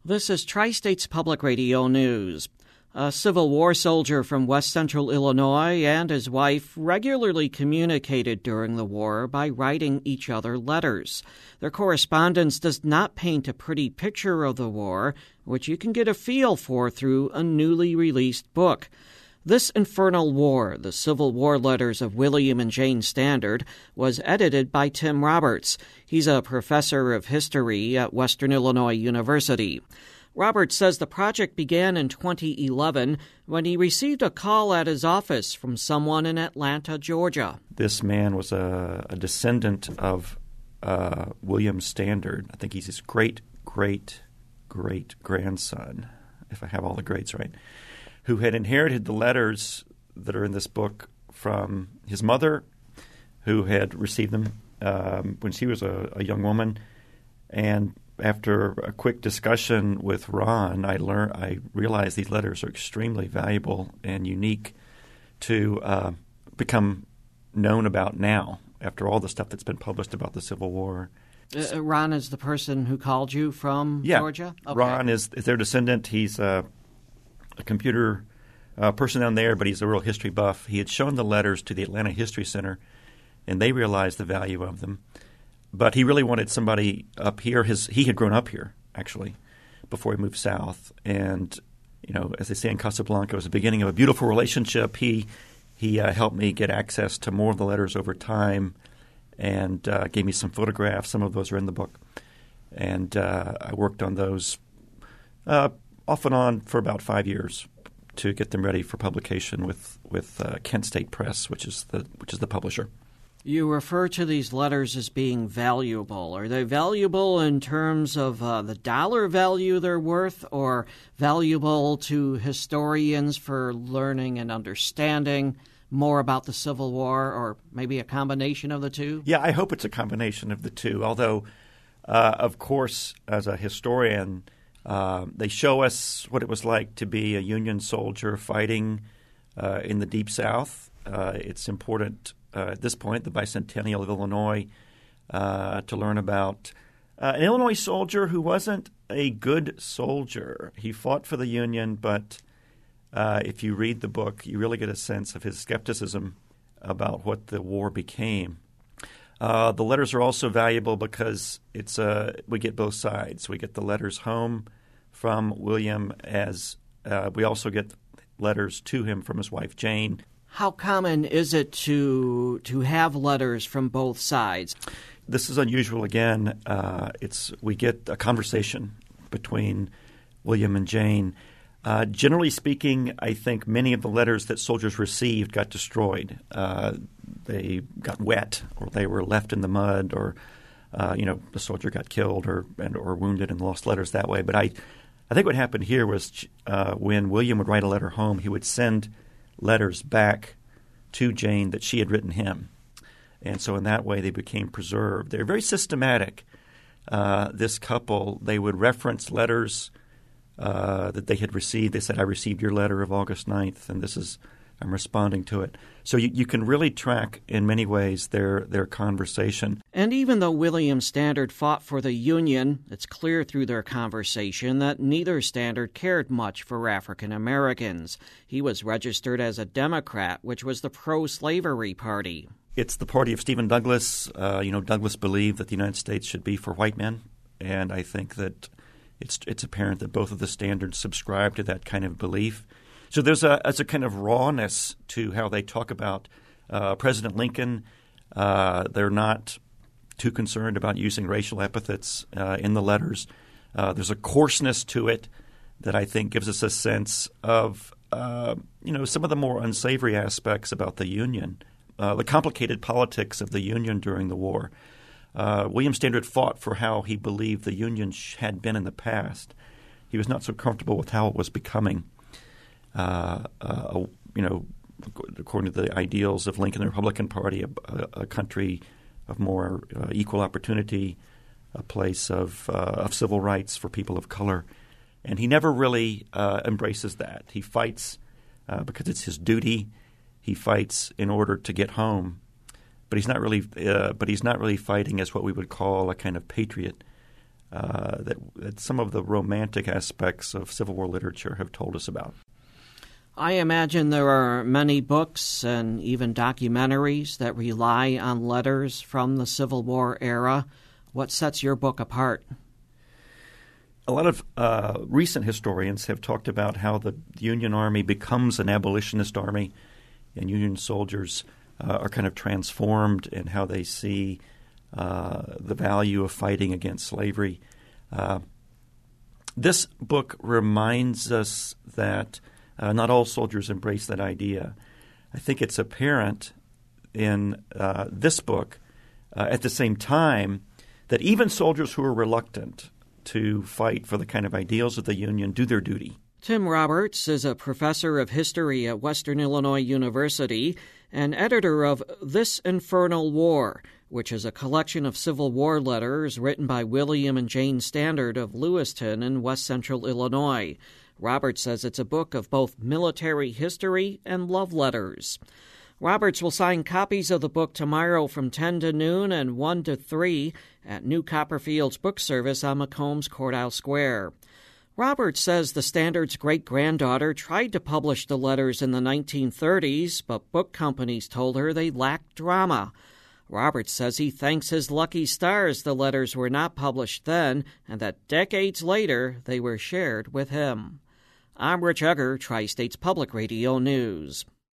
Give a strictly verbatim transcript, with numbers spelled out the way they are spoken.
This is Tri-States Public Radio News. A Civil War soldier from west central Illinois and his wife regularly communicated during the war by writing each other letters. Their correspondence does not paint a pretty picture of the war, which you can get a feel for through a newly released book. This Infernal War, The Civil War Letters of William and Jane Standard, was edited by Tim Roberts. He's a professor of history at Western Illinois University. Roberts says the project began in twenty eleven when he received a call at his office from someone in Atlanta, Georgia. This man was a, a descendant of uh, William Standard. I think he's his great, great, great grandson, if I have all the greats right, who had inherited the letters that are in this book from his mother, who had received them um, when she was a, a young woman. And after a quick discussion with Ron, I learned, I realized these letters are extremely valuable and unique to uh, become known about now, after all the stuff that's been published about the Civil War. Uh, Ron is the person who called you from yeah. Georgia? Okay. Ron is, is their descendant. He's uh, a computer uh, person down there, but he's a real history buff. He had shown the letters to the Atlanta History Center, and they realized the value of them. But he really wanted somebody up here. His he had grown up here, actually, before he moved south. And, you know, as they say in Casablanca, it was the beginning of a beautiful relationship. He he uh, helped me get access to more of the letters over time and uh, gave me some photographs. Some of those are in the book. And uh, I worked on those uh, off and on for about five years to get them ready for publication with with uh, Kent State Press, which is the which is the publisher. You refer to these letters as being valuable. Are they valuable in terms of uh, the dollar value they're worth, or valuable to historians for learning and understanding more about the Civil War, or maybe a combination of the two? Yeah, I hope it's a combination of the two, although, uh, of course, as a historian, uh, they show us what it was like to be a Union soldier fighting uh, in the Deep South. Uh, it's important Uh, at this point, the bicentennial of Illinois, uh, to learn about uh, an Illinois soldier who wasn't a good soldier. He fought for the Union, but uh, if you read the book, you really get a sense of his skepticism about what the war became. Uh, the letters are also valuable because it's uh, we get both sides. We get the letters home from William, as uh, we also get letters to him from his wife, Jane. How common is it to to have letters from both sides? This is unusual again. Uh, it's we get a conversation between William and Jane. Uh, generally speaking, I think many of the letters that soldiers received got destroyed. Uh, they got wet, or they were left in the mud, or uh, you know, the soldier got killed or and, or wounded and lost letters that way. But I, I think what happened here was uh, when William would write a letter home, he would send letters back to Jane that she had written him. And so in that way they became preserved. They're very systematic. Uh, this couple, they would reference letters uh, that they had received. They said, I received your letter of August ninth, and this is I'm responding to it. So you, you can really track in many ways their their conversation. And even though William Standard fought for the Union, it's clear through their conversation that neither Standard cared much for African Americans. He was registered as a Democrat, which was the pro-slavery party. It's the party of Stephen Douglas. Uh, you know, Douglas believed that the United States should be for white men, and I think that it's it's apparent that both of the Standards subscribe to that kind of belief. So there's a, there's a kind of rawness to how they talk about uh, President Lincoln. Uh, they're not too concerned about using racial epithets uh, in the letters. Uh, there's a coarseness to it that I think gives us a sense of uh, you know some of the more unsavory aspects about the Union, uh, the complicated politics of the Union during the war. Uh, William Standard fought for how he believed the Union had been in the past. He was not so comfortable with how it was becoming. Uh, uh, you know, according to the ideals of Lincoln and the Republican Party, a, a, a country of more uh, equal opportunity, a place of uh, of civil rights for people of color. And he never really uh, embraces that. He fights uh, because it's his duty. He fights in order to get home, but he's not really. Uh, but he's not really fighting as what we would call a kind of patriot. uh, that, that some of the romantic aspects of Civil War literature have told us about. I imagine there are many books and even documentaries that rely on letters from the Civil War era. What sets your book apart? A lot of uh, recent historians have talked about how the Union Army becomes an abolitionist army, and Union soldiers uh, are kind of transformed in how they see uh, the value of fighting against slavery. Uh, this book reminds us that uh, not all soldiers embrace that idea. I think it's apparent in uh, this book uh, at the same time that even soldiers who are reluctant to fight for the kind of ideals of the Union do their duty. Tim Roberts is a professor of history at Western Illinois University and editor of This Infernal War, which is a collection of Civil War letters written by William and Jane Standard of Lewiston in west central Illinois. Roberts says it's a book of both military history and love letters. Roberts will sign copies of the book tomorrow from ten to noon and one to three at New Copperfield's book service on McCombs Courthouse Square. Roberts says the Standard's great-granddaughter tried to publish the letters in the nineteen thirties, but book companies told her they lacked drama. Roberts says he thanks his lucky stars the letters were not published then, and that decades later they were shared with him. I'm Rich Egger, Tri-States Public Radio News.